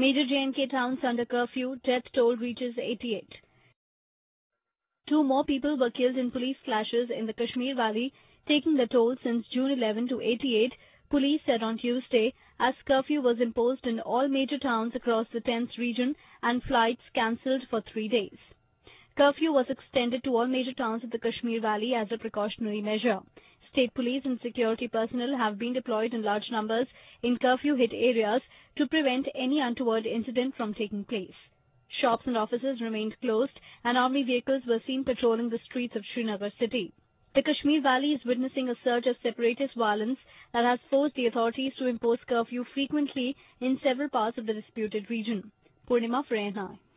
Major J&K towns under curfew, death toll reaches 88. Two more people were killed in police clashes in the Kashmir Valley, taking the toll since June 11 to 88, police said on Tuesday, as curfew was imposed in all major towns across the 10th region and flights cancelled for 3 days. Curfew was extended to all major towns of the Kashmir Valley as a precautionary measure. State police and security personnel have been deployed in large numbers in curfew-hit areas to prevent any untoward incident from taking place. Shops and offices remained closed, and army vehicles were seen patrolling the streets of Srinagar city. The Kashmir Valley is witnessing a surge of separatist violence that has forced the authorities to impose curfew frequently in several parts of the disputed region. Purnima for ANI.